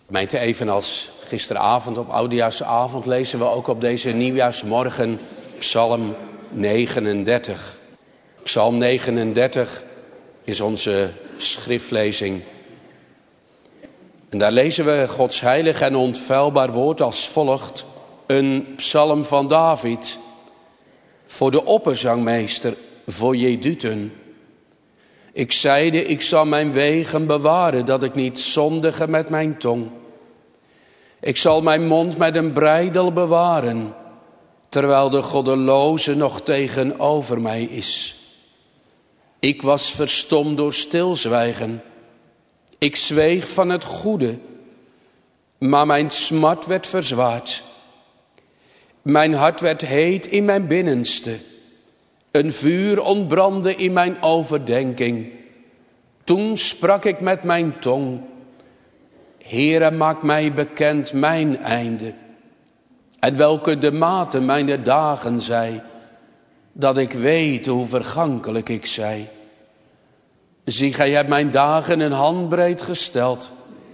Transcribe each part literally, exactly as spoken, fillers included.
Gemeente, evenals gisteravond op Oudejaarsavond lezen we ook op deze nieuwjaarsmorgen Psalm negenendertig. Psalm negenendertig is onze schriftlezing. En daar lezen we Gods heilig en onfeilbaar woord als volgt. Een psalm van David voor de opperzangmeester, voor Jeduten. Ik zeide, ik zal mijn wegen bewaren, dat ik niet zondige met mijn tong. Ik zal mijn mond met een breidel bewaren, terwijl de goddeloze nog tegenover mij is. Ik was verstomd door stilzwijgen. Ik zweeg van het goede, maar mijn smart werd verzwaard. Mijn hart werd heet in mijn binnenste. Een vuur ontbrandde in mijn overdenking. Toen sprak ik met mijn tong. Heere, maak mij bekend mijn einde. En welke de mate mijn dagen zij, dat ik weet hoe vergankelijk ik zij. Zie, gij hebt mijn dagen een handbreed gesteld.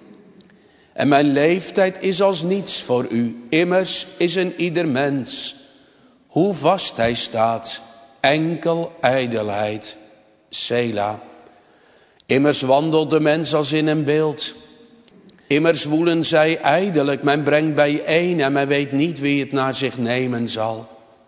En mijn leeftijd is als niets voor u. Immers is een ieder mens, hoe vast hij staat, enkel ijdelheid. Sela. Immers wandelt de mens als in een beeld. Immers woelen zij ijdelijk. Men brengt bijeen en men weet niet wie het naar zich nemen zal.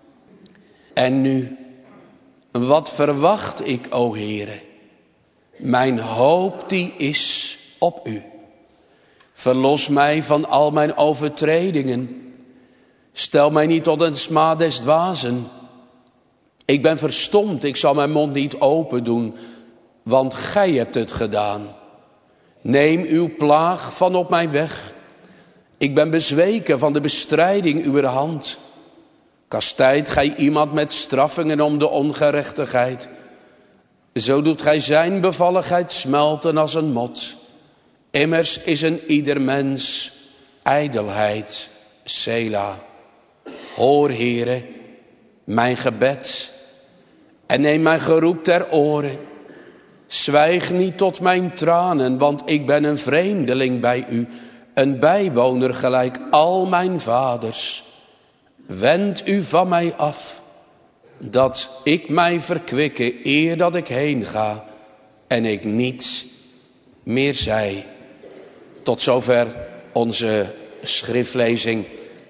En nu, wat verwacht ik, o Heere? Mijn hoop die is op u. Verlos mij van al mijn overtredingen. Stel mij niet tot een smaad des dwazen. Ik ben verstomd, ik zal mijn mond niet open doen, want gij hebt het gedaan. Neem uw plaag van op mij weg. Ik ben bezweken van de bestrijding uwer hand. Kastijd gij iemand met straffingen om de ongerechtigheid. Zo doet gij zijn bevalligheid smelten als een mot. Immers is een ieder mens ijdelheid. Sela. Hoor, Heere, mijn gebed en neem mijn geroep ter oren. Zwijg niet tot mijn tranen, want ik ben een vreemdeling bij u, een bijwoner gelijk al mijn vaders. Wend u van mij af, dat ik mij verkwikke eer dat ik heen ga en ik niets meer zei. Tot zover onze schriftlezing.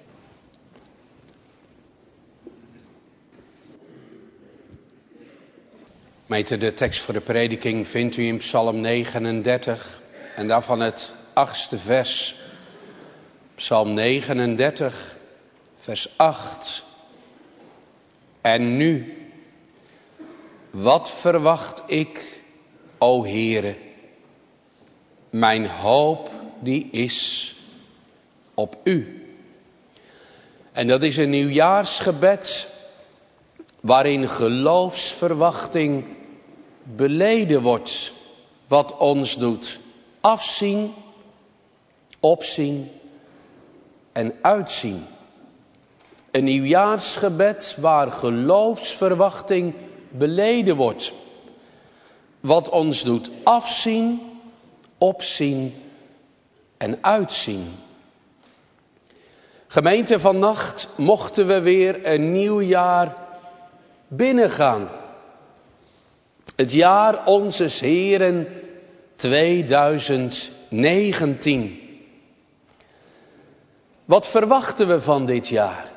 Gemeente, de tekst voor de prediking vindt u in Psalm negenendertig en daarvan het achtste vers. Psalm negenendertig, vers acht. En nu, wat verwacht ik, o Heere? Mijn hoop die is op u. En dat is een nieuwjaarsgebed waarin geloofsverwachting beleden wordt, wat ons doet afzien, opzien en uitzien. Een nieuwjaarsgebed waar geloofsverwachting beleden wordt, wat ons doet afzien, opzien en uitzien. Gemeente, vannacht mochten we weer een nieuw jaar binnengaan. Het jaar onzes Heeren tweeduizend negentien. Wat verwachten we van dit jaar?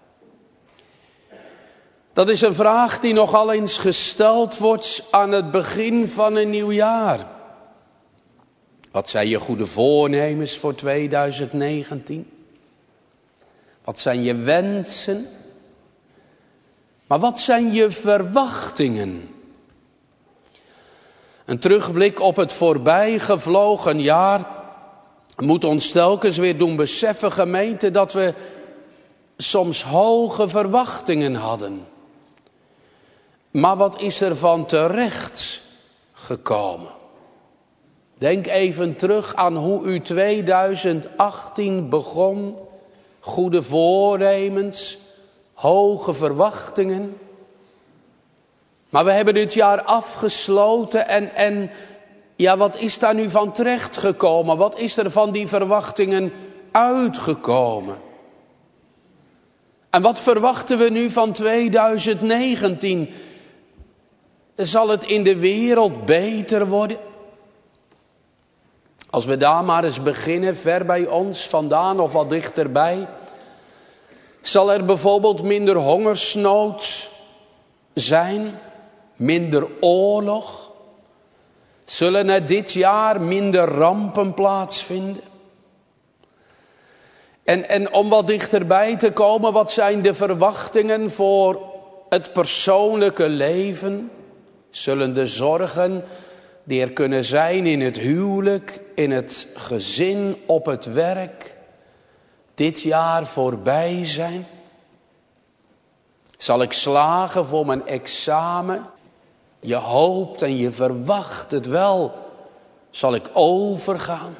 Dat is een vraag die nogal eens gesteld wordt aan het begin van een nieuw jaar. Wat zijn je goede voornemens voor tweeduizend negentien? Wat zijn je wensen? Maar wat zijn je verwachtingen? Een terugblik op het voorbijgevlogen jaar moet ons telkens weer doen beseffen, gemeente, dat we soms hoge verwachtingen hadden. Maar wat is er van terecht gekomen? Denk even terug aan hoe u tweeduizend achttien begon. Goede voornemens, hoge verwachtingen. Maar we hebben dit jaar afgesloten en, en Ja, wat is daar nu van terechtgekomen? Wat is er van die verwachtingen uitgekomen? En wat verwachten we nu van tweeduizend negentien? Zal het in de wereld beter worden? Als we daar maar eens beginnen, ver bij ons vandaan of wat dichterbij. Zal er bijvoorbeeld minder hongersnood zijn? Minder oorlog? Zullen er dit jaar minder rampen plaatsvinden? En, en om wat dichterbij te komen, wat zijn de verwachtingen voor het persoonlijke leven? Zullen de zorgen die er kunnen zijn in het huwelijk, in het gezin, op het werk, dit jaar voorbij zijn? Zal ik slagen voor mijn examen? Je hoopt en je verwacht het wel. Zal ik overgaan?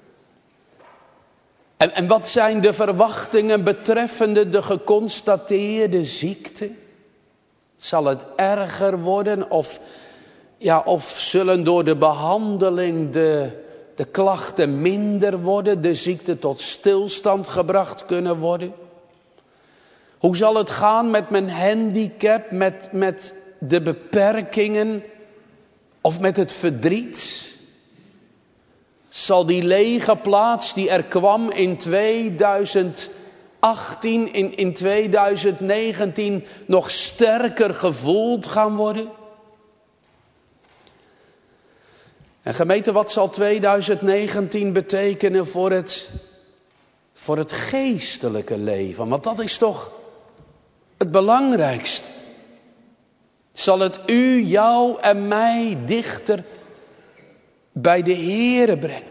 En, en wat zijn de verwachtingen betreffende de geconstateerde ziekte? Zal het erger worden of, ja, of zullen door de behandeling de, de klachten minder worden, de ziekte tot stilstand gebracht kunnen worden? Hoe zal het gaan met mijn handicap, met, met de beperkingen of met het verdriet? Zal die lege plaats die er kwam in tweeduizend achttien, in, in tweeduizend negentien nog sterker gevoeld gaan worden? En gemeente, wat zal tweeduizend negentien betekenen voor het, voor het geestelijke leven? Want dat is toch het belangrijkste. Zal het u, jou en mij dichter bij de Heere brengen?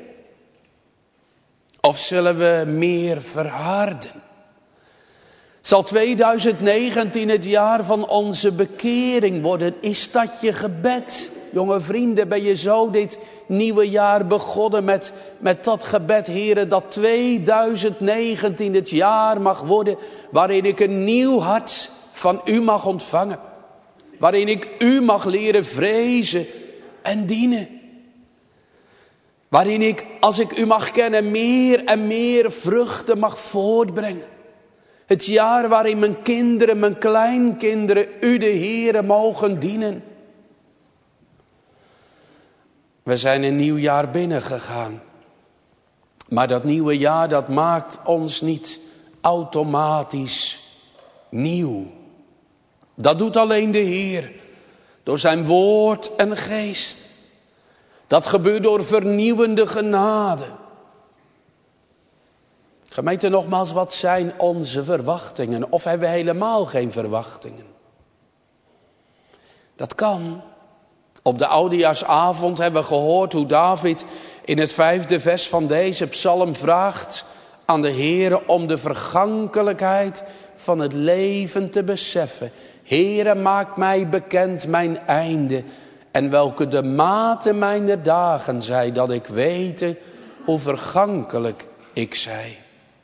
Of zullen we meer verharden? Zal tweeduizend negentien het jaar van onze bekering worden? Is dat je gebed? Jonge vrienden, ben je zo dit nieuwe jaar begonnen met, met dat gebed, Heere, dat tweeduizend negentien het jaar mag worden waarin ik een nieuw hart van u mag ontvangen. Waarin ik u mag leren vrezen en dienen. Waarin ik, als ik u mag kennen, meer en meer vruchten mag voortbrengen. Het jaar waarin mijn kinderen, mijn kleinkinderen, u de Heere mogen dienen. We zijn een nieuw jaar binnengegaan. Maar dat nieuwe jaar, dat maakt ons niet automatisch nieuw. Dat doet alleen de Heer. Door zijn woord en geest. Dat gebeurt door vernieuwende genade. Gemeente, nogmaals, wat zijn onze verwachtingen? Of hebben we helemaal geen verwachtingen? Dat kan. Op de oudejaarsavond hebben we gehoord hoe David in het vijfde vers van deze psalm vraagt aan de Heere om de vergankelijkheid van het leven te beseffen. Heere, maak mij bekend mijn einde en welke de mate mijner dagen zij, dat ik wete hoe vergankelijk ik zij.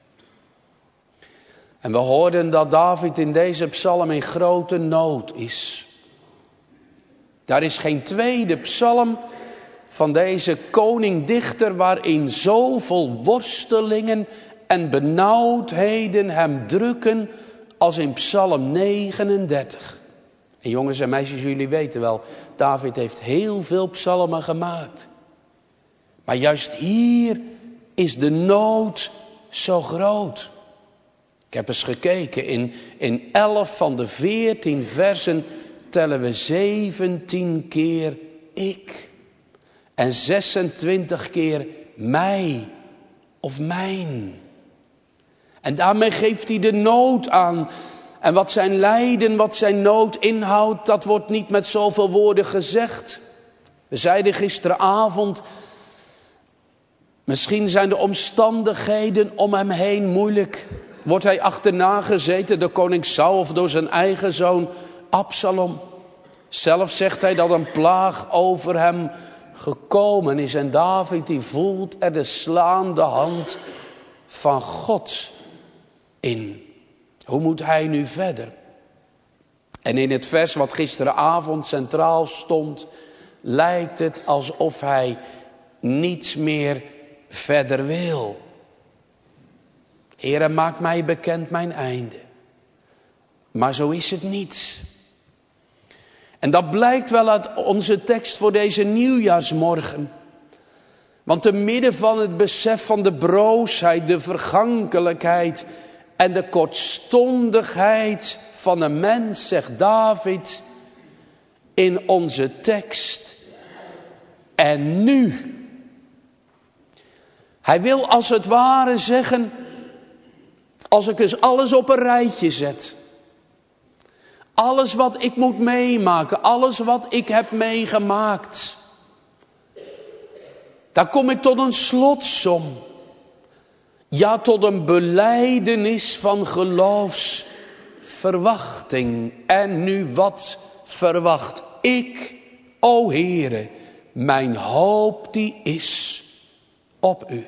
En we hoorden dat David in deze psalm in grote nood is. Daar is geen tweede psalm van deze koning-dichter waarin zoveel worstelingen en benauwdheden hem drukken als in psalm negenendertig. En jongens en meisjes, jullie weten wel, David heeft heel veel psalmen gemaakt. Maar juist hier is de nood zo groot. Ik heb eens gekeken, in, in elf van de veertien versen tellen we zeventien keer ik. En zesentwintig keer mij of mijn. En daarmee geeft hij de nood aan. En wat zijn lijden, wat zijn nood inhoudt, dat wordt niet met zoveel woorden gezegd. We zeiden gisteravond, misschien zijn de omstandigheden om hem heen moeilijk. Wordt hij achterna gezeten door koning Saul of door zijn eigen zoon Absalom? Zelf zegt hij dat een plaag over hem gekomen is. En David die voelt er de slaande hand van God in. Hoe moet hij nu verder? En in het vers wat gisteravond centraal stond, lijkt het alsof hij niets meer verder wil. Heere, maak mij bekend mijn einde. Maar zo is het niet. En dat blijkt wel uit onze tekst voor deze nieuwjaarsmorgen. Want te midden van het besef van de broosheid, de vergankelijkheid en de kortstondigheid van een mens, zegt David in onze tekst: en nu. Hij wil als het ware zeggen, als ik eens alles op een rijtje zet. Alles wat ik moet meemaken, alles wat ik heb meegemaakt. Daar kom ik tot een slotsom. Ja, tot een belijdenis van geloofsverwachting. En nu, wat verwacht ik, o Heere? Mijn hoop die is op u.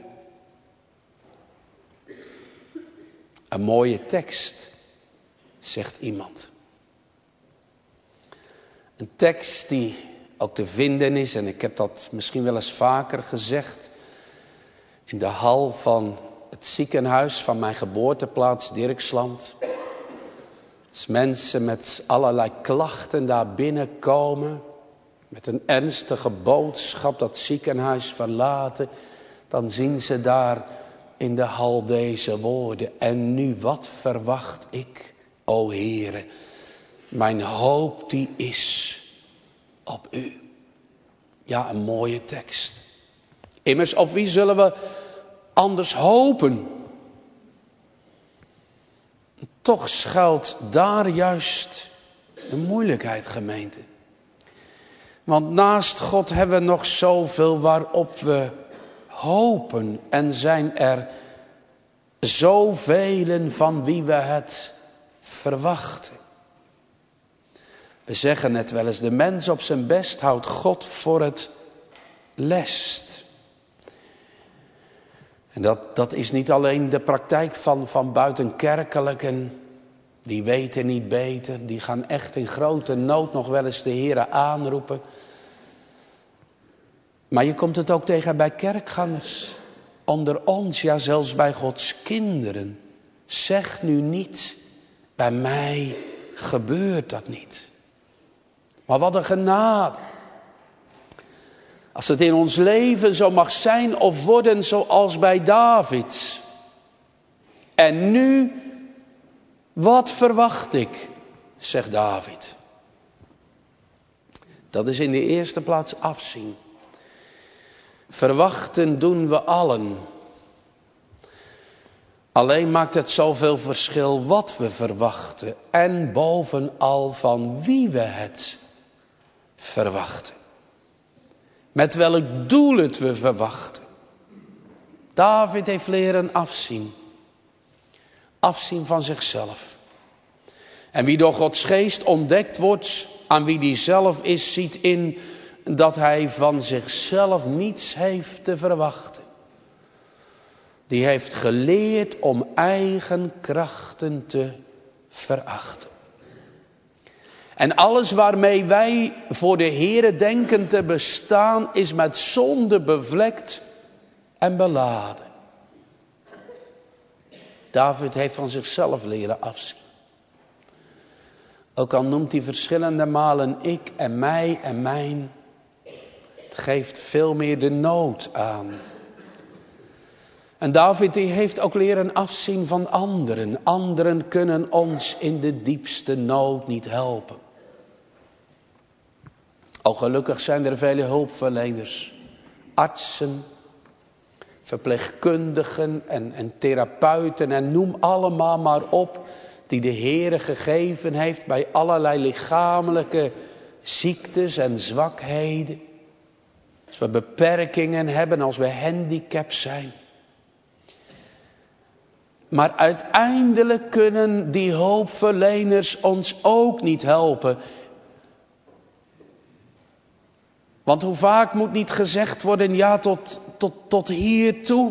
Een mooie tekst, zegt iemand. Een tekst die ook te vinden is, en ik heb dat misschien wel eens vaker gezegd, in de hal van het ziekenhuis van mijn geboorteplaats Dirksland. Als mensen met allerlei klachten daar binnenkomen, met een ernstige boodschap dat ziekenhuis verlaten, dan zien ze daar in de hal deze woorden: en nu, wat verwacht ik, o Heere? Mijn hoop die is op u. Ja, een mooie tekst. Immers, op wie zullen we anders hopen? Toch schuilt daar juist de moeilijkheid, gemeente. Want naast God hebben we nog zoveel waarop we hopen. En zijn er zoveel van wie we het verwachten. We zeggen het wel eens, de mens op zijn best houdt God voor het lest. En dat, dat is niet alleen de praktijk van, van buitenkerkelijken. Die weten niet beter, die gaan echt in grote nood nog wel eens de Heere aanroepen. Maar je komt het ook tegen bij kerkgangers. Onder ons, ja zelfs bij Gods kinderen. Zeg nu niet, bij mij gebeurt dat niet. Maar wat een genade. Als het in ons leven zo mag zijn of worden zoals bij David. En nu, wat verwacht ik, zegt David. Dat is in de eerste plaats afzien. Verwachten doen we allen. Alleen maakt het zoveel verschil wat we verwachten. En bovenal van wie we het verwachten. Met welk doel het we verwachten. David heeft leren afzien. Afzien van zichzelf. En wie door Gods geest ontdekt wordt aan wie die zelf is, ziet in dat hij van zichzelf niets heeft te verwachten. Die heeft geleerd om eigen krachten te verachten. En alles waarmee wij voor de Heere denken te bestaan, is met zonde bevlekt en beladen. David heeft van zichzelf leren afzien. Ook al noemt hij verschillende malen ik en mij en mijn. Het geeft veel meer de nood aan. En David die heeft ook leren afzien van anderen. Anderen kunnen ons in de diepste nood niet helpen. Al gelukkig zijn er vele hulpverleners. Artsen, verpleegkundigen en, en therapeuten en noem allemaal maar op. Die de Heere gegeven heeft bij allerlei lichamelijke ziektes en zwakheden. Als we beperkingen hebben, als we handicap zijn. Maar uiteindelijk kunnen die hulpverleners ons ook niet helpen. Want hoe vaak moet niet gezegd worden, ja tot, tot, tot hier toe.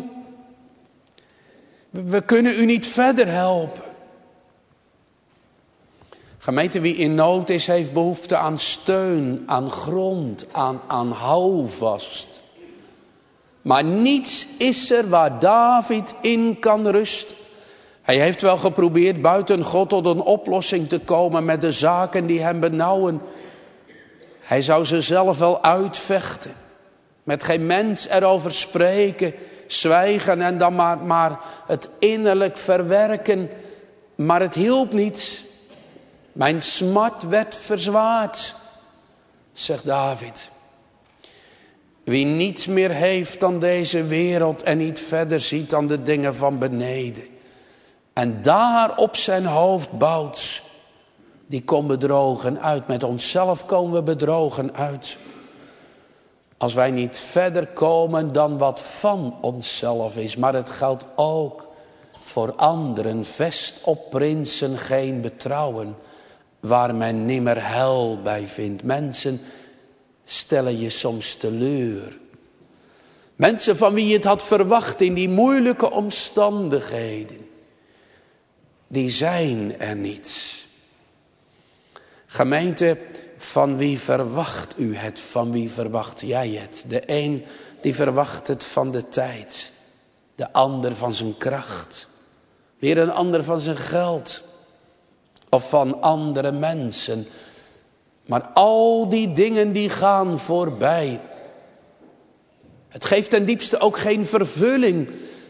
We kunnen u niet verder helpen. Gemeente, wie in nood is, heeft behoefte aan steun, aan grond, aan, aan houvast. Maar niets is er waar David in kan rusten. Hij heeft wel geprobeerd buiten God tot een oplossing te komen met de zaken die hem benauwen. Hij zou ze zelf wel uitvechten. Met geen mens erover spreken, zwijgen en dan maar, maar het innerlijk verwerken. Maar het hielp niet. Mijn smart werd verzwaard, zegt David. Wie niets meer heeft dan deze wereld en niet verder ziet dan de dingen van beneden. En daar op zijn hoofd bouwt, die komt bedrogen uit. Met onszelf komen we bedrogen uit. Als wij niet verder komen dan wat van onszelf is. Maar het geldt ook voor anderen. Vest op prinsen geen betrouwen, waar men nimmer heil bij vindt. Mensen stellen je soms teleur. Mensen van wie je het had verwacht in die moeilijke omstandigheden. Die zijn er niet. Gemeente, van wie verwacht u het? Van wie verwacht jij het? De een die verwacht het van de tijd. De ander van zijn kracht. Weer een ander van zijn geld. Of van andere mensen. Maar al die dingen die gaan voorbij. Het geeft ten diepste ook geen vervulling.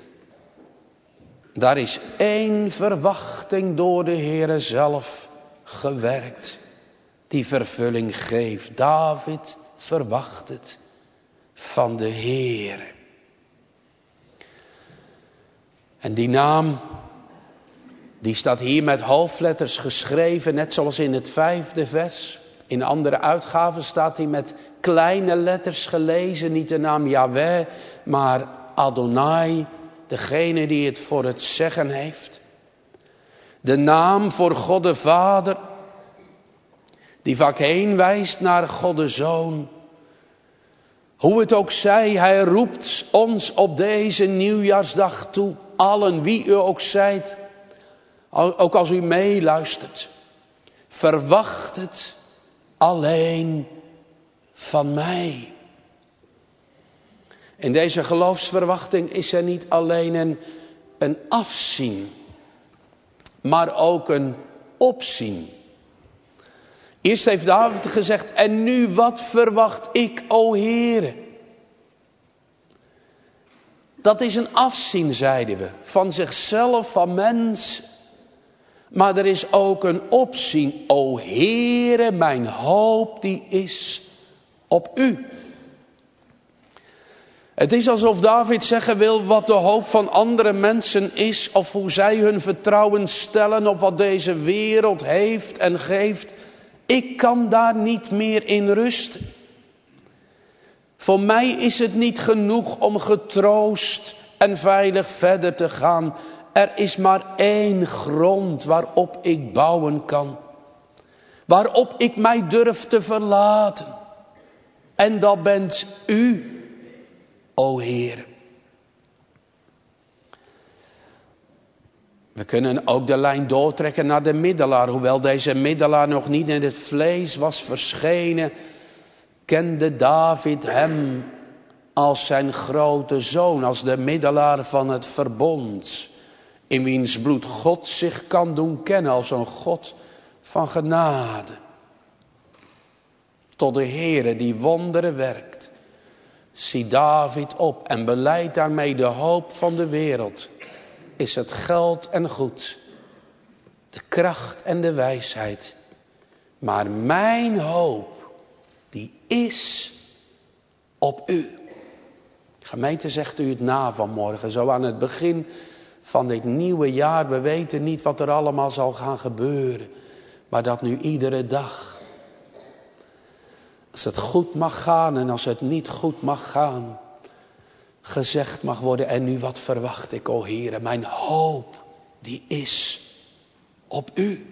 Daar is één verwachting door de Heere zelf gewerkt. Die vervulling geeft. David verwacht het van de Heere. En die naam, die staat hier met hoofdletters geschreven, net zoals in het vijfde vers. In andere uitgaven staat hij met kleine letters gelezen. Niet de naam Yahweh, maar Adonai, degene die het voor het zeggen heeft. De naam voor God de Vader, die vaak heen wijst naar God de Zoon. Hoe het ook zij, hij roept ons op deze nieuwjaarsdag toe. Allen, wie u ook zijt, ook als u meeluistert. Verwacht het alleen van mij. In deze geloofsverwachting is er niet alleen een, een afzien, maar ook een opzien. Eerst heeft David gezegd, en nu wat verwacht ik, o Heere? Dat is een afzien, zeiden we, van zichzelf, van mens. Maar er is ook een opzien, o Heere, mijn hoop die is op u. Het is alsof David zeggen wil wat de hoop van andere mensen is, of hoe zij hun vertrouwen stellen op wat deze wereld heeft en geeft. Ik kan daar niet meer in rusten. Voor mij is het niet genoeg om getroost en veilig verder te gaan. Er is maar één grond waarop ik bouwen kan. Waarop ik mij durf te verlaten. En dat bent u, o Heer. We kunnen ook de lijn doortrekken naar de middelaar. Hoewel deze middelaar nog niet in het vlees was verschenen, kende David hem als zijn grote zoon, als de middelaar van het verbond. In wiens bloed God zich kan doen kennen als een God van genade. Tot de Heere die wonderen werkt. Zie David op en belijdt daarmee de hoop van de wereld. Is het geld en goed, de kracht en de wijsheid. Maar mijn hoop, die is op u. Gemeente, zegt u het na vanmorgen, zo aan het begin van dit nieuwe jaar. We weten niet wat er allemaal zal gaan gebeuren. Maar dat nu iedere dag, als het goed mag gaan en als het niet goed mag gaan, gezegd mag worden, en nu wat verwacht ik, o Heere, mijn hoop, die is op u.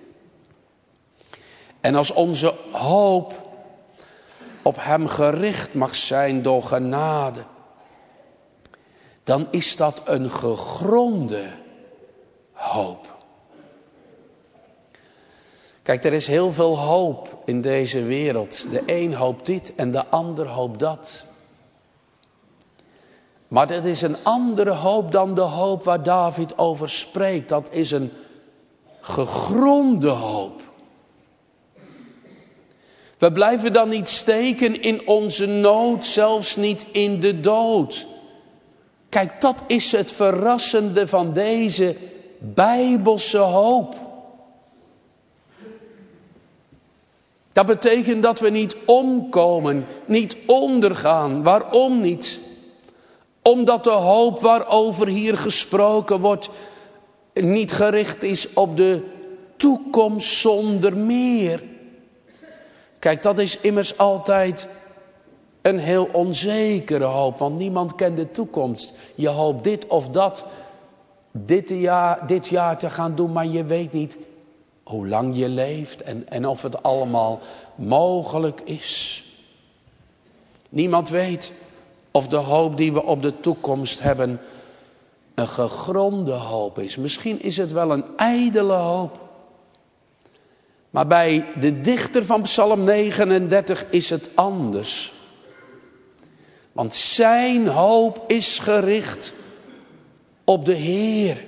En als onze hoop op hem gericht mag zijn door genade, dan is dat een gegronde hoop. Kijk, er is heel veel hoop in deze wereld. De een hoopt dit en de ander hoopt dat. Maar dat is een andere hoop dan de hoop waar David over spreekt. Dat is een gegronde hoop. We blijven dan niet steken in onze nood, zelfs niet in de dood. Kijk, dat is het verrassende van deze Bijbelse hoop. Dat betekent dat we niet omkomen, niet ondergaan. Waarom niet? Omdat de hoop waarover hier gesproken wordt niet gericht is op de toekomst zonder meer. Kijk, dat is immers altijd een heel onzekere hoop, want niemand kent de toekomst. Je hoopt dit of dat dit jaar, dit jaar te gaan doen, maar je weet niet hoe lang je leeft en, en of het allemaal mogelijk is. Niemand weet of de hoop die we op de toekomst hebben een gegronde hoop is. Misschien is het wel een ijdele hoop. Maar bij de dichter van Psalm negenendertig is het anders. Want zijn hoop is gericht op de Heer.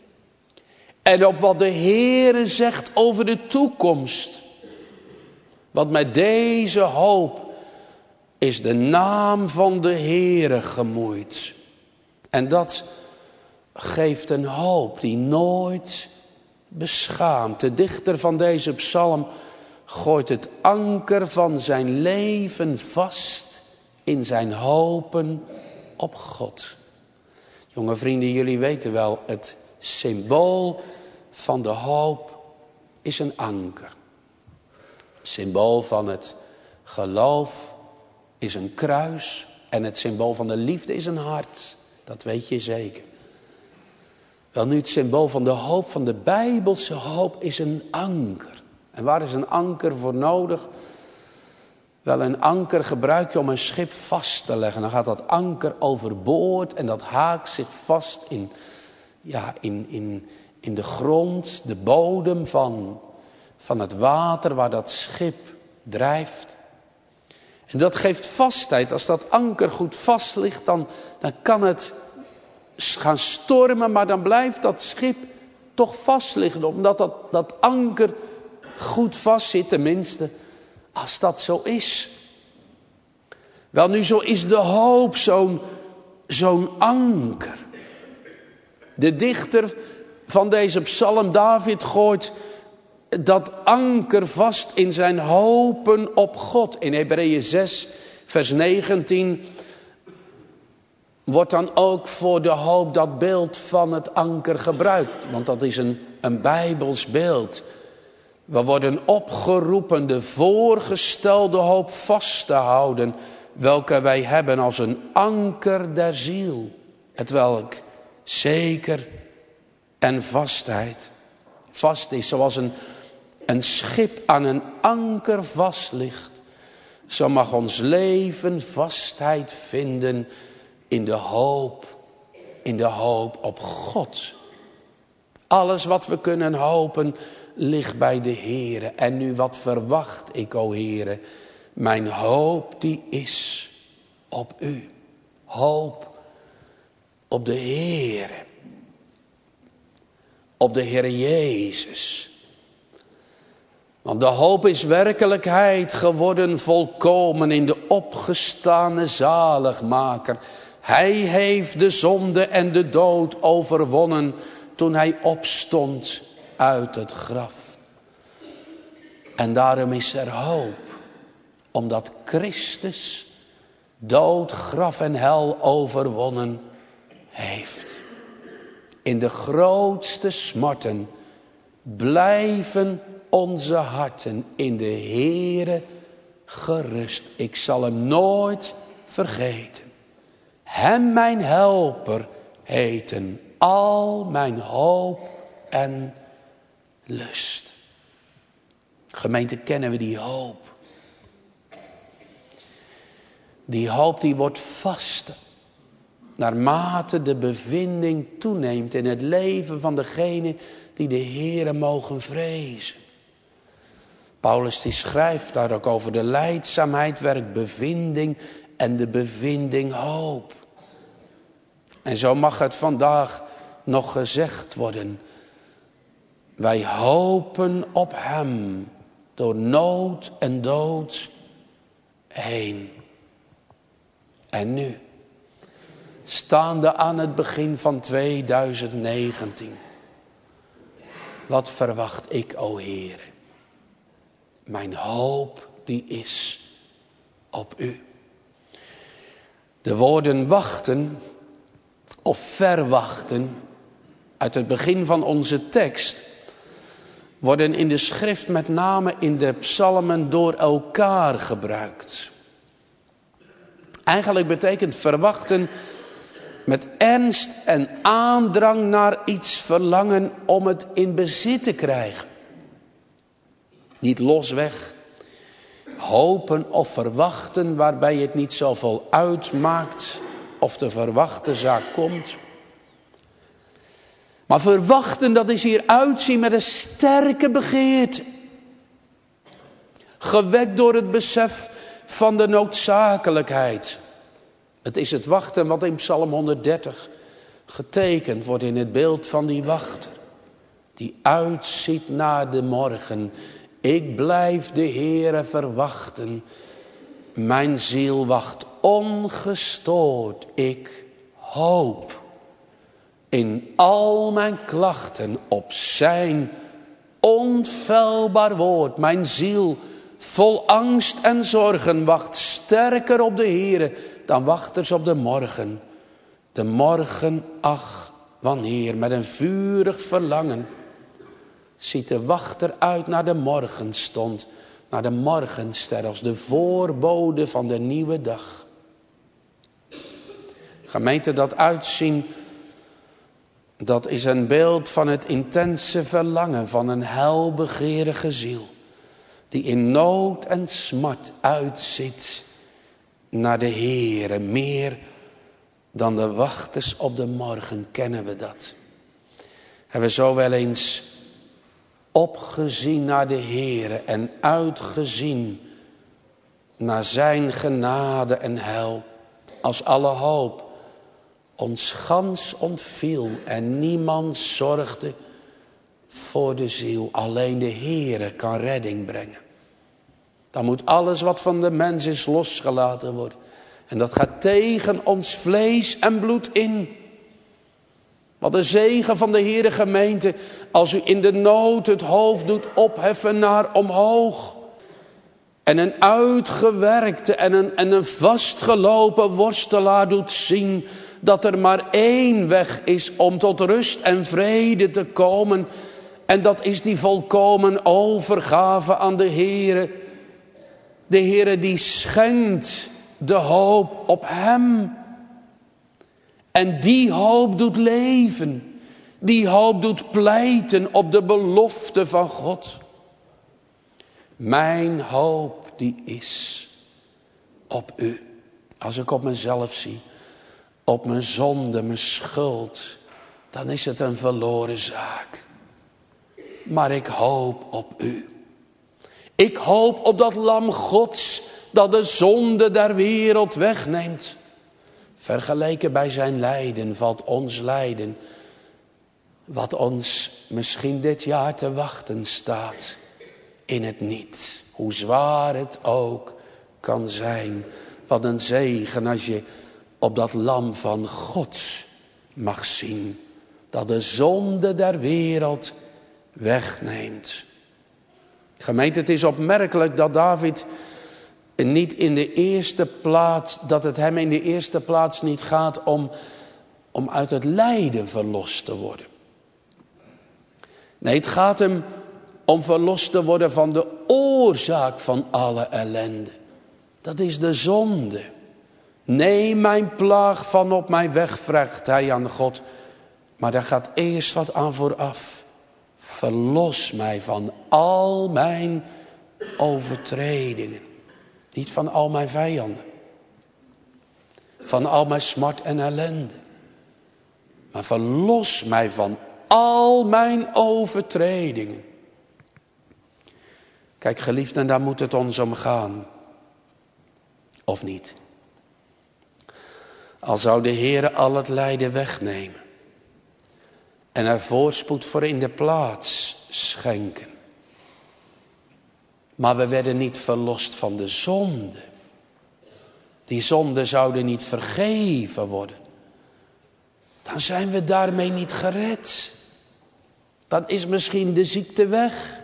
En op wat de Heer zegt over de toekomst. Want met deze hoop is de naam van de Heere gemoeid. En dat geeft een hoop die nooit beschaamt. De dichter van deze psalm gooit het anker van zijn leven vast in zijn hopen op God. Jonge vrienden, jullie weten wel, het symbool van de hoop is een anker. Het symbool van het geloof is een kruis en het symbool van de liefde is een hart. Dat weet je zeker. Wel nu, het symbool van de hoop, van de Bijbelse hoop, is een anker. En waar is een anker voor nodig? Wel, een anker gebruik je om een schip vast te leggen. Dan gaat dat anker overboord en dat haakt zich vast in, ja, in, in, in de grond, de bodem van, van het water waar dat schip drijft. En dat geeft vastheid. Als dat anker goed vast ligt, dan, dan kan het gaan stormen, maar dan blijft dat schip toch vast liggen. Omdat dat, dat anker goed vast zit, tenminste, als dat zo is. Wel nu, zo is de hoop zo'n, zo'n anker. De dichter van deze psalm, David, gooit dat anker vast in zijn hopen op God. In Hebreeën zes, vers negentien... wordt dan ook voor de hoop dat beeld van het anker gebruikt. Want dat is een, een Bijbels beeld. We worden opgeroepen de voorgestelde hoop vast te houden, welke wij hebben als een anker der ziel. Hetwelk zeker en vastheid vast is, zoals een, een schip aan een anker vast ligt. Zo mag ons leven vastheid vinden in de hoop, in de hoop op God. Alles wat we kunnen hopen ligt bij de Heere. En nu, wat verwacht ik, o Heere? Mijn hoop die is op u. Hoop op de Heere. Op de Heere Jezus. Want de hoop is werkelijkheid geworden, volkomen in de opgestane zaligmaker. Hij heeft de zonde en de dood overwonnen toen hij opstond uit het graf. En daarom is er hoop, omdat Christus dood, graf en hel overwonnen heeft. In de grootste smarten blijven onze harten in de Heere gerust. Ik zal hem nooit vergeten. Hem mijn helper heten, al mijn hoop en lust. Gemeente, kennen we die hoop? Die hoop die wordt vaster, naarmate de bevinding toeneemt in het leven van degene die de Heere mogen vrezen. Paulus die schrijft daar ook over de lijdzaamheid, werkt bevinding en de bevinding hoop. En zo mag het vandaag nog gezegd worden. Wij hopen op hem door nood en dood heen. En nu, staande aan het begin van tweeduizend negentien. Wat verwacht ik, o Heere? Mijn hoop die is op u. De woorden wachten of verwachten uit het begin van onze tekst worden in de schrift met name in de psalmen door elkaar gebruikt. Eigenlijk betekent verwachten met ernst en aandrang naar iets verlangen om het in bezit te krijgen. Niet losweg, hopen of verwachten waarbij het niet zoveel uitmaakt of de verwachte zaak komt. Maar verwachten, dat is hier uitzien met een sterke begeerte. Gewekt door het besef van de noodzakelijkheid. Het is het wachten wat in Psalm honderddertig getekend wordt in het beeld van die wachter. Die uitziet naar de morgen. Ik blijf de Heere verwachten. Mijn ziel wacht ongestoord. Ik hoop in al mijn klachten op zijn onfeilbaar woord. Mijn ziel vol angst en zorgen wacht sterker op de Heere dan wachters op de morgen. De morgen, ach, wanneer met een vurig verlangen ziet de wachter uit naar de morgenstond, naar de morgenster als de voorbode van de nieuwe dag. Gemeente, dat uitzien, dat is een beeld van het intense verlangen van een heilbegeerige ziel, die in nood en smart uitziet naar de Heere. Meer dan de wachters op de morgen kennen we dat. Hebben we zo wel eens opgezien naar de Heere en uitgezien naar zijn genade en heil, als alle hoop ons gans ontviel en niemand zorgde voor de ziel. Alleen de Heere kan redding brengen. Dan moet alles wat van de mens is losgelaten worden. En dat gaat tegen ons vlees en bloed in. Wat de zegen van de Heere, gemeente, als u in de nood het hoofd doet opheffen naar omhoog. En een uitgewerkte en een, en een vastgelopen worstelaar doet zien dat er maar één weg is om tot rust en vrede te komen. En dat is die volkomen overgave aan de Heere. De Heere die schenkt de hoop op hem. En die hoop doet leven. Die hoop doet pleiten op de belofte van God. Mijn hoop die is op u. Als ik op mezelf zie, op mijn zonde, mijn schuld, dan is het een verloren zaak. Maar ik hoop op u. Ik hoop op dat lam Gods dat de zonde der wereld wegneemt. Vergeleken bij zijn lijden valt ons lijden, wat ons misschien dit jaar te wachten staat, in het niet. Hoe zwaar het ook kan zijn. Wat een zegen als je op dat lam van God mag zien, dat de zonde der wereld wegneemt. Gemeente, het is opmerkelijk dat David niet in de eerste plaats, dat het hem in de eerste plaats niet gaat om, om uit het lijden verlost te worden. Nee, het gaat hem om verlost te worden van de oorzaak van alle ellende. Dat is de zonde. Neem mijn plaag van op mij weg, vraagt hij aan God. Maar daar gaat eerst wat aan vooraf. Verlos mij van al mijn overtredingen. Niet van al mijn vijanden. Van al mijn smart en ellende. Maar verlos mij van al mijn overtredingen. Kijk, geliefden, daar moet het ons om gaan. Of niet? Al zou de Heere al het lijden wegnemen en er voorspoed voor in de plaats schenken. Maar we werden niet verlost van de zonde. Die zonden zouden niet vergeven worden. Dan zijn we daarmee niet gered. Dan is misschien de ziekte weg.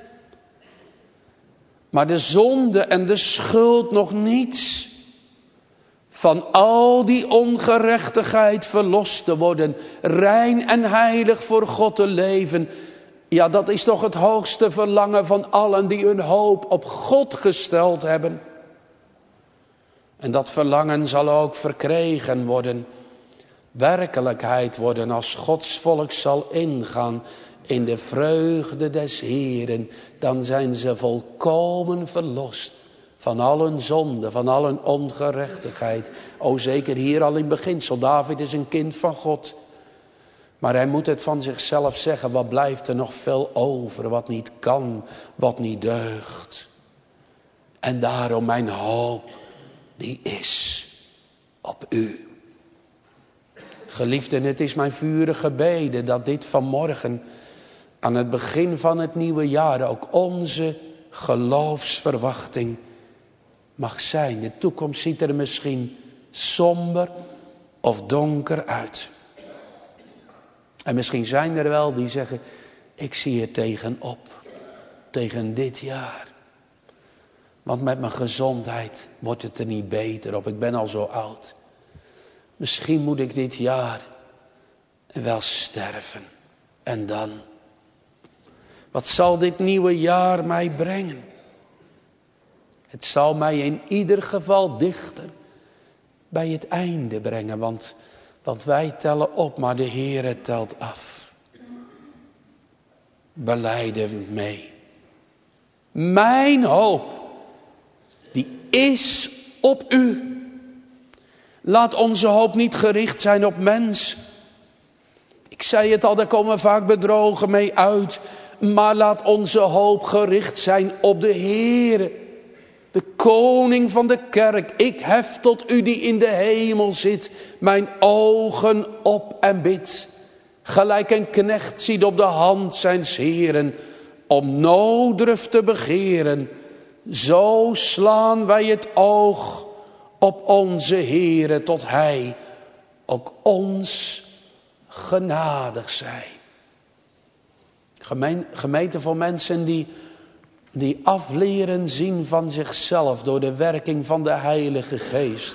Maar de zonde en de schuld nog niet. Van al die ongerechtigheid verlost te worden. Rein en heilig voor God te leven. Ja, dat is toch het hoogste verlangen van allen die hun hoop op God gesteld hebben. En dat verlangen zal ook verkregen worden. Werkelijkheid worden als Gods volk zal ingaan in de vreugde des Heeren. Dan zijn ze volkomen verlost van al hun zonde, van al hun ongerechtigheid. O, zeker hier al in beginsel. David is een kind van God. Maar hij moet het van zichzelf zeggen. Wat blijft er nog veel over? Wat niet kan, wat niet deugt. En daarom mijn hoop, die is op u. Geliefden, het is mijn vurige gebeden dat dit vanmorgen aan het begin van het nieuwe jaar ook onze geloofsverwachting mag zijn. De toekomst ziet er misschien somber of donker uit. En misschien zijn er wel die zeggen, ik zie er tegenop, tegen dit jaar. Want met mijn gezondheid wordt het er niet beter op, ik ben al zo oud. Misschien moet ik dit jaar wel sterven. En dan? Wat zal dit nieuwe jaar mij brengen? Het zal mij in ieder geval dichter bij het einde brengen. Want, want wij tellen op, maar de Heere telt af. Belijden mee. Mijn hoop, die is op u. Laat onze hoop niet gericht zijn op mens. Ik zei het al, daar komen vaak bedrogen mee uit. Maar laat onze hoop gericht zijn op de Heere. De koning van de kerk. Ik hef tot u die in de hemel zit. Mijn ogen op en bid. Gelijk een knecht ziet op de hand zijns Heeren. Om nooddruf te begeren. Zo slaan wij het oog op onze Heere, tot Hij ook ons genadig zij. Gemeen, gemeente voor mensen die, die afleren zien van zichzelf door de werking van de Heilige Geest.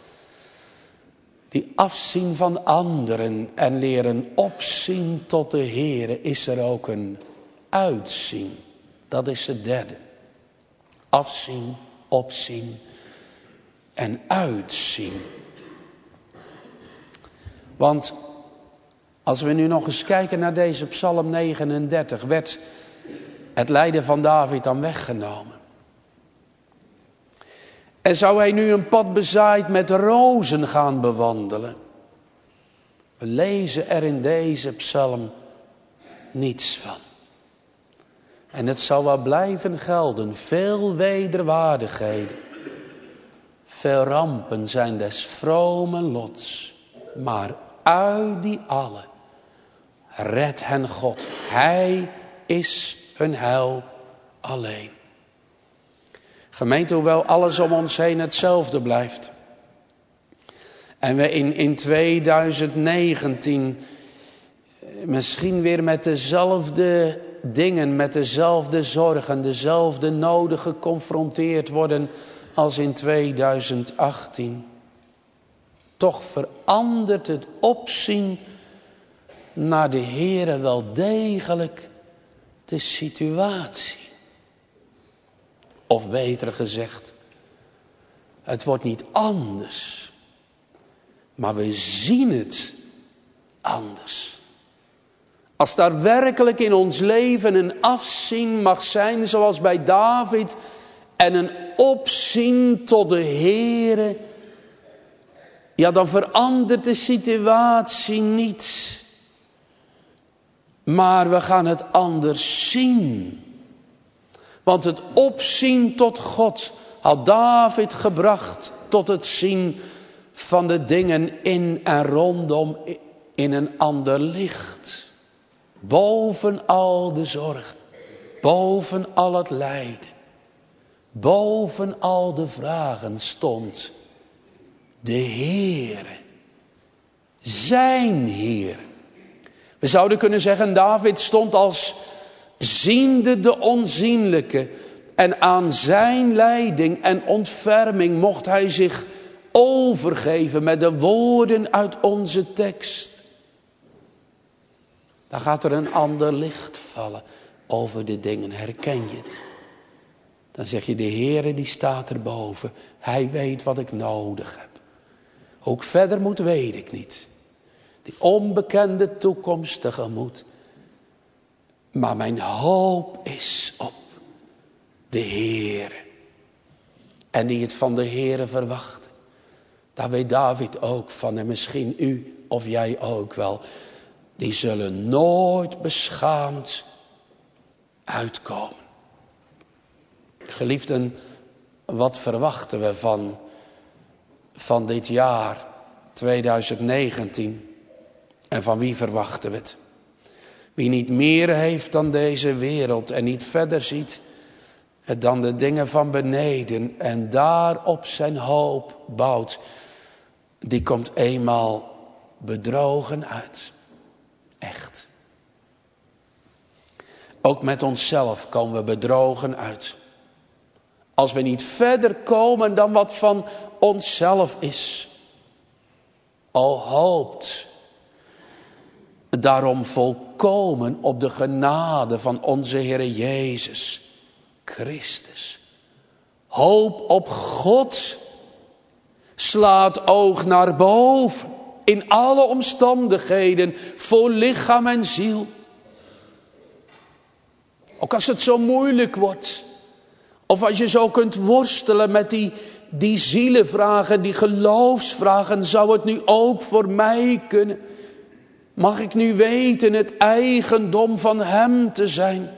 Die afzien van anderen en leren opzien tot de Heere, is er ook een uitzien. Dat is het derde. Afzien, opzien en uitzien. Want als we nu nog eens kijken naar deze Psalm negenendertig, werd het lijden van David dan weggenomen. En zou hij nu een pad bezaaid met rozen gaan bewandelen? We lezen er in deze psalm niets van. En het zal wel blijven gelden, veel wederwaardigheden. Veel rampen zijn des vromen lots, maar uit die alle redt hen God. Hij is hun heil alleen. Gemeente, hoewel alles om ons heen hetzelfde blijft. En we in, in tweeduizend negentien misschien weer met dezelfde dingen, met dezelfde zorgen, dezelfde noden geconfronteerd worden als in tweeduizend achttien. Toch verandert het opzien naar de Heere wel degelijk de situatie. Of beter gezegd, het wordt niet anders, maar we zien het anders. Als daar werkelijk in ons leven een afzien mag zijn, zoals bij David, en een opzien tot de Heere, ja, dan verandert de situatie niet. Maar we gaan het anders zien. Want het opzien tot God had David gebracht tot het zien van de dingen in en rondom in een ander licht. Boven al de zorg, boven al het lijden, boven al de vragen stond de Heere, zijn Heer. We zouden kunnen zeggen, David stond als ziende de onzienlijke. En aan zijn leiding en ontferming mocht hij zich overgeven met de woorden uit onze tekst. Dan gaat er een ander licht vallen over de dingen. Herken je het? Dan zeg je, de Heere die staat erboven. Hij weet wat ik nodig heb. Hoe ik verder moet, weet ik niet. Die onbekende toekomst tegemoet. Maar mijn hoop is op de Heere. En die het van de Heere verwachten. Daar weet David ook van. En misschien u of jij ook wel. Die zullen nooit beschaamd uitkomen. Geliefden, wat verwachten we van, van dit jaar twintig negentien? En van wie verwachten we het? Wie niet meer heeft dan deze wereld en niet verder ziet dan de dingen van beneden en daarop zijn hoop bouwt, die komt eenmaal bedrogen uit. Echt. Ook met onszelf komen we bedrogen uit. Als we niet verder komen dan wat van onszelf is. O hoopt daarom volkomen op de genade van onze Heere Jezus Christus. Hoop op God. Slaat oog naar boven. In alle omstandigheden. Voor lichaam en ziel. Ook als het zo moeilijk wordt. Of als je zo kunt worstelen met die, die zielenvragen, die geloofsvragen. Zou het nu ook voor mij kunnen? Mag ik nu weten het eigendom van Hem te zijn?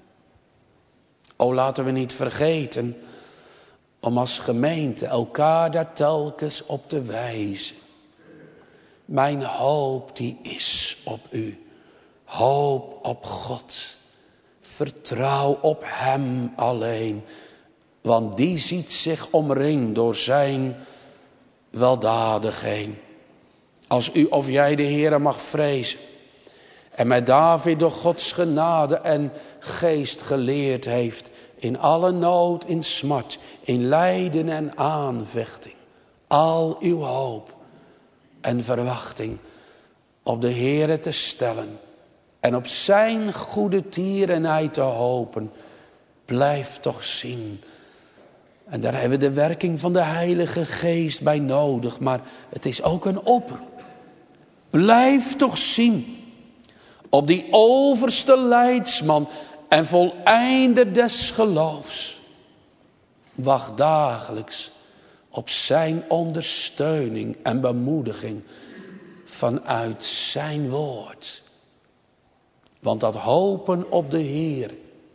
O, laten we niet vergeten om als gemeente elkaar daar telkens op te wijzen. Mijn hoop die is op u. Hoop op God. Vertrouw op Hem alleen. Want die ziet zich omringd door zijn weldadigheden. Als u of jij de Heere mag vrezen. En met David door Gods genade en geest geleerd heeft. In alle nood, in smart, in lijden en aanvechting. Al uw hoop en verwachting op de Heere te stellen. En op zijn goede tierenheid te hopen. Blijf toch zien. En daar hebben we de werking van de Heilige Geest bij nodig. Maar het is ook een oproep. Blijf toch zien. Op die overste leidsman en voleinder des geloofs. Wacht dagelijks op zijn ondersteuning en bemoediging vanuit zijn woord. Want dat hopen op de Heer,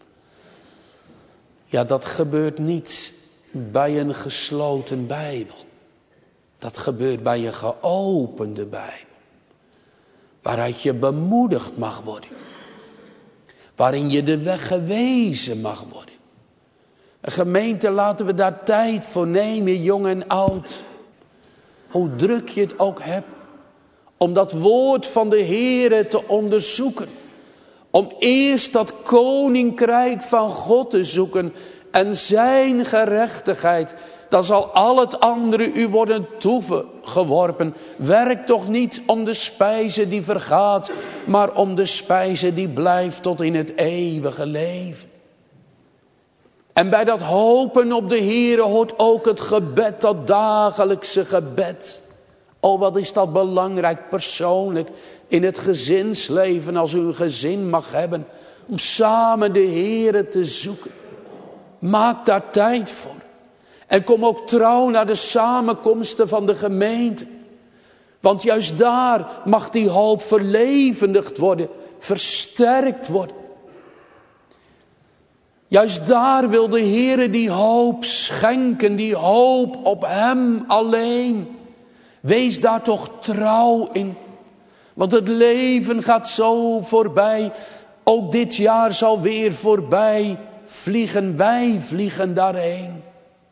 ja, dat gebeurt niet bij een gesloten Bijbel. Dat gebeurt bij een geopende Bijbel. Waaruit je bemoedigd mag worden. Waarin je de weg gewezen mag worden. Een gemeente, laten we daar tijd voor nemen, jong en oud. Hoe druk je het ook hebt. Om dat woord van de Heere te onderzoeken. Om eerst dat koninkrijk van God te zoeken. En zijn gerechtigheid. Dan zal al het andere u worden toegeworpen. Werk toch niet om de spijze die vergaat. Maar om de spijze die blijft tot in het eeuwige leven. En bij dat hopen op de Heere hoort ook het gebed. Dat dagelijkse gebed. Oh, wat is dat belangrijk persoonlijk. In het gezinsleven, als u een gezin mag hebben. Om samen de Heere te zoeken. Maak daar tijd voor. En kom ook trouw naar de samenkomsten van de gemeente. Want juist daar mag die hoop verlevendigd worden. Versterkt worden. Juist daar wil de Heere die hoop schenken, die hoop op Hem alleen. Wees daar toch trouw in. Want het leven gaat zo voorbij. Ook dit jaar zal weer voorbij vliegen. Wij vliegen daarheen.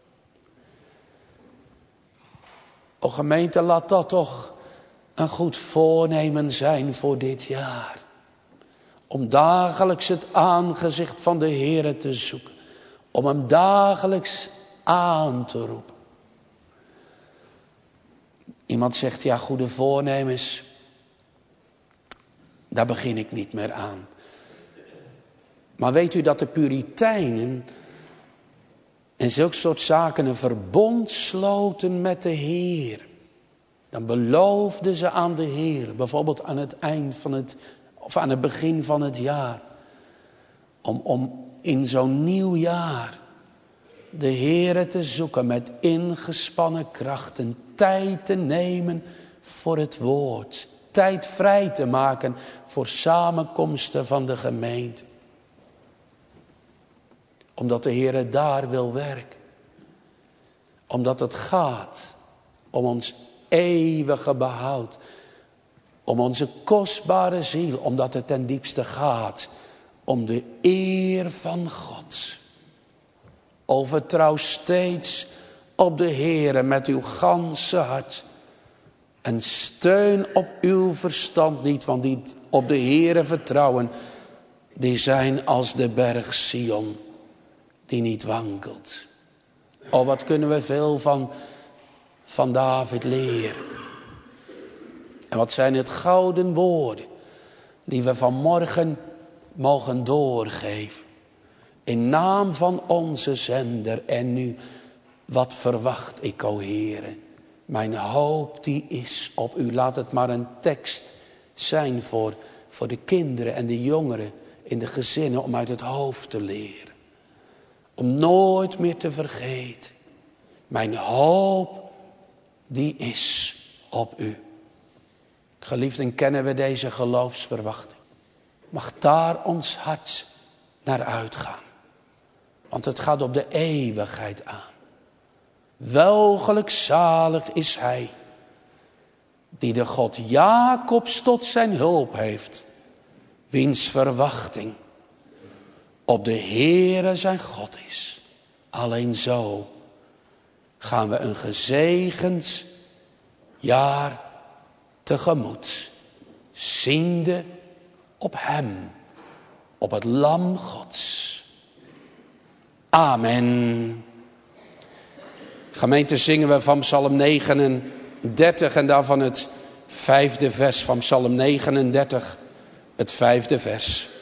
O gemeente, laat dat toch een goed voornemen zijn voor dit jaar. Om dagelijks het aangezicht van de Heere te zoeken. Om Hem dagelijks aan te roepen. Iemand zegt, ja, goede voornemens, daar begin ik niet meer aan. Maar weet u dat de Puritijnen en zulke soort zaken een verbond sloten met de Heer? Dan beloofden ze aan de Heer, bijvoorbeeld aan het eind van het, of aan het begin van het jaar. Om, om in zo'n nieuw jaar de Heere te zoeken met ingespannen krachten. Tijd te nemen voor het woord. Tijd vrij te maken voor samenkomsten van de gemeente. Omdat de Heere daar wil werken. Omdat het gaat om ons eeuwige behoud. Om onze kostbare ziel. Omdat het ten diepste gaat om de eer van God. O, vertrouw steeds op de Heere met uw ganse hart. En steun op uw verstand niet, want die op de Heere vertrouwen, die zijn als de berg Sion, die niet wankelt. O, wat kunnen we veel van, van David leren. En wat zijn het gouden woorden die we vanmorgen mogen doorgeven. In naam van onze zender en nu, wat verwacht ik, o Heere? Mijn hoop die is op u. Laat het maar een tekst zijn voor, voor de kinderen en de jongeren in de gezinnen om uit het hoofd te leren. Om nooit meer te vergeten. Mijn hoop die is op u. Geliefden, kennen we deze geloofsverwachting? Mag daar ons hart naar uitgaan. Want het gaat op de eeuwigheid aan. Welgelijk zalig is hij, die de God Jacobs tot zijn hulp heeft, wiens verwachting op de Heere zijn God is. Alleen zo gaan we een gezegend jaar tegemoet, ziende op hem, op het Lam Gods. Amen. Gemeente, zingen we van Psalm negenendertig en daarvan het vijfde vers van Psalm negenendertig, het vijfde vers.